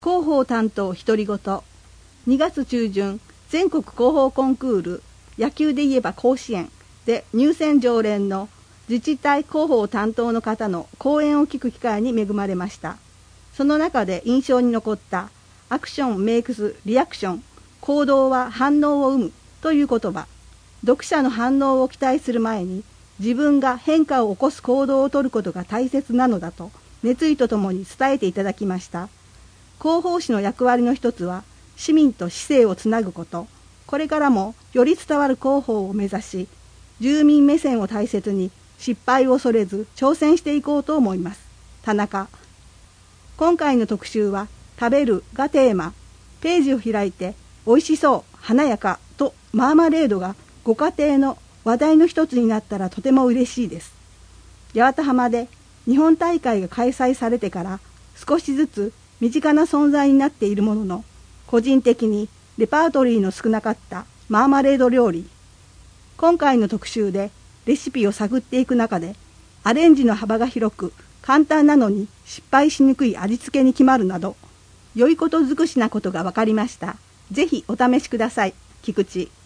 広報担当独り言。2月中旬、全国広報コンクール、野球で言えば甲子園で入選常連の自治体広報担当の方の講演を聞く機会に恵まれました。その中で印象に残ったアクションメイクスリアクション、行動は反応を生むという言葉。読者の反応を期待する前に自分が変化を起こす行動をとることが大切なのだと熱意とともに伝えていただきました。広報誌の役割の一つは市民と市政をつなぐこと。これからもより伝わる広報を目指し、住民目線を大切に失敗を恐れず挑戦していこうと思います。田中。今回の特集は食べるがテーマ。ページを開いて美味しそう、華やかとマーマレードがご家庭の話題の一つになったらとても嬉しいです。八幡浜で日本大会が開催されてから少しずつ身近な存在になっているものの、個人的にレパートリーの少なかったマーマレード料理。今回の特集でレシピを探っていく中で、アレンジの幅が広く簡単なのに失敗しにくい味付けに決まるなど、良いこと尽くしなことが分かりました。ぜひお試しください。菊池。